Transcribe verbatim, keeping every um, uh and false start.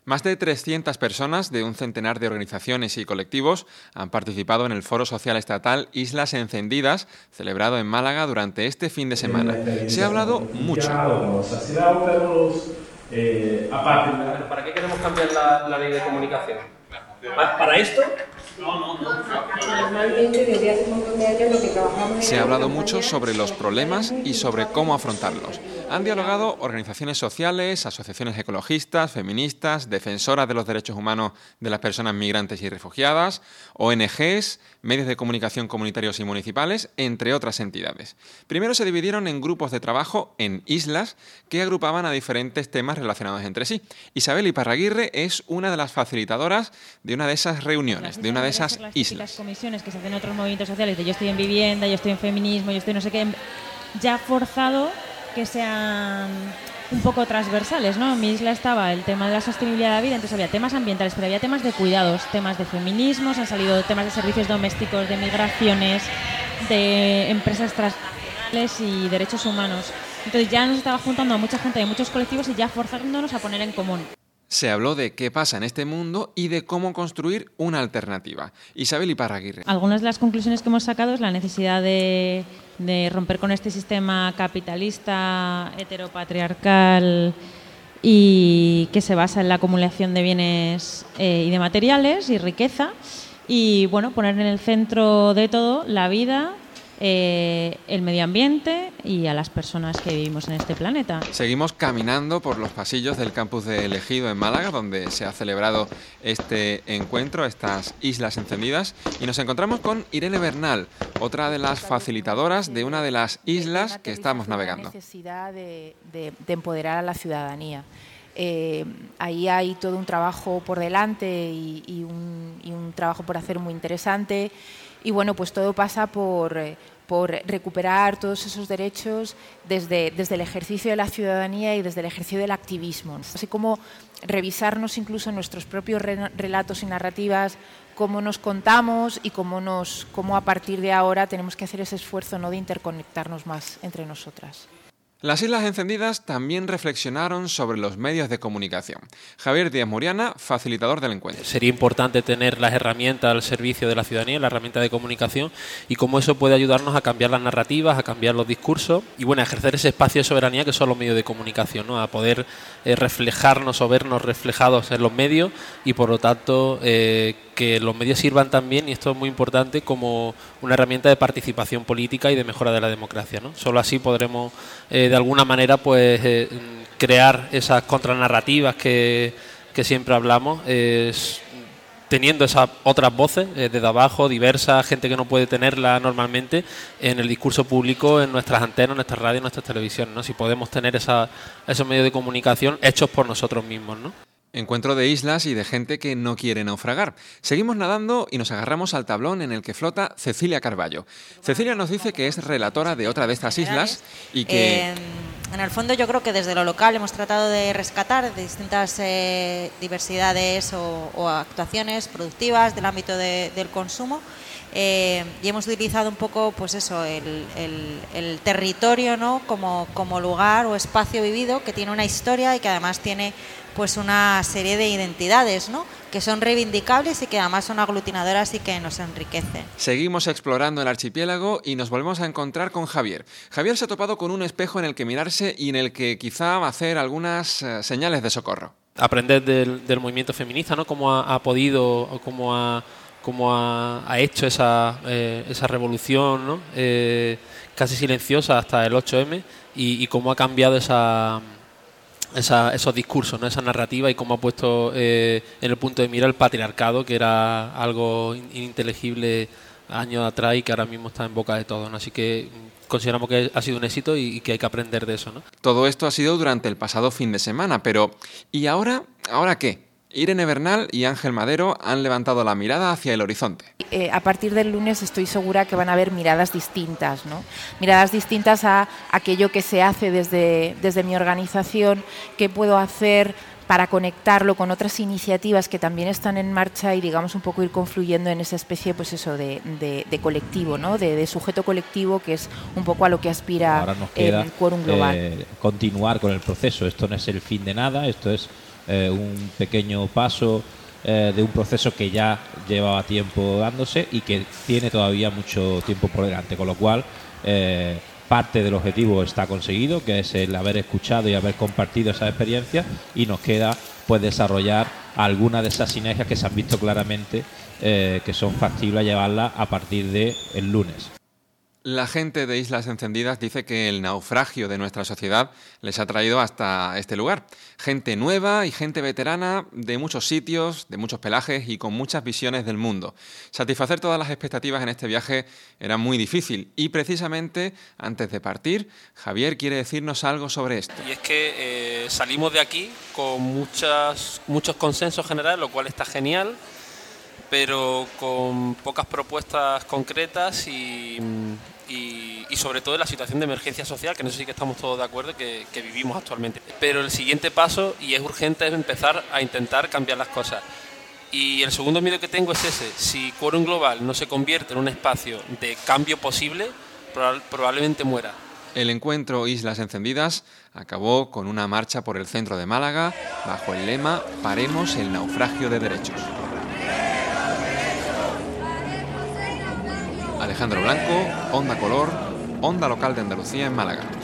Más de trescientas personas de un centenar de organizaciones y colectivos han participado en el Foro Social Estatal Islas Encendidas, celebrado en Málaga durante este fin de semana. Se ha hablado mucho. ¿Para qué queremos cambiar la, la ley de comunicación? ¿Para esto? No, no, no. Normalmente desde hace un montón de años lo que trabajamos... Se ha hablado mucho sobre los problemas y sobre cómo afrontarlos. Han dialogado organizaciones sociales, asociaciones ecologistas, feministas, defensoras de los derechos humanos de las personas migrantes y refugiadas, O N Ges, medios de comunicación comunitarios y municipales, entre otras entidades. Primero se dividieron en grupos de trabajo en islas que agrupaban a diferentes temas relacionados entre sí. Isabel Iparraguirre es una de las facilitadoras de una de esas reuniones, de una de esas islas. Las comisiones que se hacen en otros movimientos sociales, de yo estoy en vivienda, yo estoy en feminismo, yo estoy no sé qué, ya ha forzado que sean un poco transversales, ¿no? En mi isla estaba el tema de la sostenibilidad de la vida, entonces había temas ambientales, pero había temas de cuidados, temas de feminismos, han salido temas de servicios domésticos, de migraciones, de empresas transnacionales y derechos humanos. Entonces ya nos estaba juntando a mucha gente de muchos colectivos y ya forzándonos a poner en común. Se habló de qué pasa en este mundo y de cómo construir una alternativa. Isabel Iparraguirre. Algunas de las conclusiones que hemos sacado es la necesidad de, de romper con este sistema capitalista, heteropatriarcal y que se basa en la acumulación de bienes eh, y de materiales y riqueza y bueno, poner en el centro de todo la vida, Eh, el medio ambiente y a las personas que vivimos en este planeta. Seguimos caminando por los pasillos del campus de El Ejido en Málaga, donde se ha celebrado este encuentro, estas islas encendidas, y nos encontramos con Irene Bernal, otra de las facilitadoras de una de las islas que estamos navegando. La necesidad de, de, de empoderar a la ciudadanía. Eh, ahí hay todo un trabajo por delante y, y, un, y un trabajo por hacer muy interesante. Y bueno, pues todo pasa por, por recuperar todos esos derechos desde, desde el ejercicio de la ciudadanía y desde el ejercicio del activismo. Así como revisarnos incluso nuestros propios relatos y narrativas, cómo nos contamos y cómo, nos, cómo a partir de ahora tenemos que hacer ese esfuerzo, ¿no?, de interconectarnos más entre nosotras. Las Islas Encendidas también reflexionaron sobre los medios de comunicación. Javier Díaz Muriana, facilitador del encuentro. Sería importante tener las herramientas al servicio de la ciudadanía, la herramienta de comunicación, y cómo eso puede ayudarnos a cambiar las narrativas, a cambiar los discursos y bueno, a ejercer ese espacio de soberanía que son los medios de comunicación, ¿no? A poder eh, reflejarnos o vernos reflejados en los medios y por lo tanto eh, que los medios sirvan también, y esto es muy importante, como una herramienta de participación política y de mejora de la democracia, ¿no? Solo así podremos eh, de alguna manera pues eh, crear esas contranarrativas que, que siempre hablamos, eh, teniendo esas otras voces eh, desde abajo, diversas, gente que no puede tenerla normalmente en el discurso público, en nuestras antenas, en nuestras radios, en nuestras televisiones, ¿no? Si podemos tener esa, esos medios de comunicación hechos por nosotros mismos, ¿no? Encuentro de islas y de gente que no quiere naufragar. Seguimos nadando y nos agarramos al tablón en el que flota Cecilia Carballo. Cecilia nos dice que es relatora de otra de estas islas y que... Eh, en el fondo yo creo que desde lo local hemos tratado de rescatar distintas eh, diversidades o, o actuaciones productivas del ámbito de, del consumo. Eh, y hemos utilizado un poco pues eso, el, el, el territorio, ¿no?, como, como lugar o espacio vivido que tiene una historia y que además tiene pues una serie de identidades, ¿no?, que son reivindicables y que además son aglutinadoras y que nos enriquecen. Seguimos explorando el archipiélago y nos volvemos a encontrar con Javier. Javier se ha topado con un espejo en el que mirarse y en el que quizá va a hacer algunas uh, señales de socorro. Aprender del, del movimiento feminista, ¿no?, cómo ha, ha podido o cómo ha cómo ha, ha hecho esa, eh, esa revolución, ¿no?, eh, casi silenciosa hasta el ocho eme y, y cómo ha cambiado esa, esa, esos discursos, ¿no?, esa narrativa y cómo ha puesto eh, en el punto de mira el patriarcado, que era algo ininteligible años atrás y que ahora mismo está en boca de todos, ¿no? Así que consideramos que ha sido un éxito y, y que hay que aprender de eso, ¿no? Todo esto ha sido durante el pasado fin de semana, pero ¿y ahora? ¿Ahora qué? Irene Bernal y Ángel Madero han levantado la mirada hacia el horizonte. Eh, a partir del lunes estoy segura que van a haber miradas distintas, ¿no? Miradas distintas a aquello que se hace desde, desde mi organización, qué puedo hacer para conectarlo con otras iniciativas que también están en marcha y, digamos, un poco ir confluyendo en esa especie, pues eso, de, de, de colectivo, ¿no?, de, de sujeto colectivo, que es un poco a lo que aspira Ahora nos queda, el Quórum Global. Eh, continuar con el proceso. Esto no es el fin de nada, esto es eh, un pequeño paso eh, de un proceso que ya llevaba tiempo dándose y que tiene todavía mucho tiempo por delante, con lo cual eh, parte del objetivo está conseguido, que es el haber escuchado y haber compartido esa experiencia, y nos queda pues desarrollar algunas de esas sinergias que se han visto claramente eh, que son factibles llevarlas a partir del lunes. La gente de Islas Encendidas dice que el naufragio de nuestra sociedad les ha traído hasta este lugar. Gente nueva y gente veterana de muchos sitios, de muchos pelajes y con muchas visiones del mundo. Satisfacer todas las expectativas en este viaje era muy difícil y precisamente antes de partir, Javier quiere decirnos algo sobre esto. Y es que eh, salimos de aquí con muchas, muchos consensos generales, lo cual está genial, pero con pocas propuestas concretas y... Y, y sobre todo en la situación de emergencia social, que en eso sí que estamos todos de acuerdo que, que vivimos actualmente. Pero el siguiente paso, y es urgente, es empezar a intentar cambiar las cosas. Y el segundo miedo que tengo es ese: si Quórum Global no se convierte en un espacio de cambio posible, proba- probablemente muera. El encuentro Islas Encendidas acabó con una marcha por el centro de Málaga bajo el lema "Paremos el naufragio de derechos". Alejandro Blanco, Onda Color, Onda Local de Andalucía en Málaga.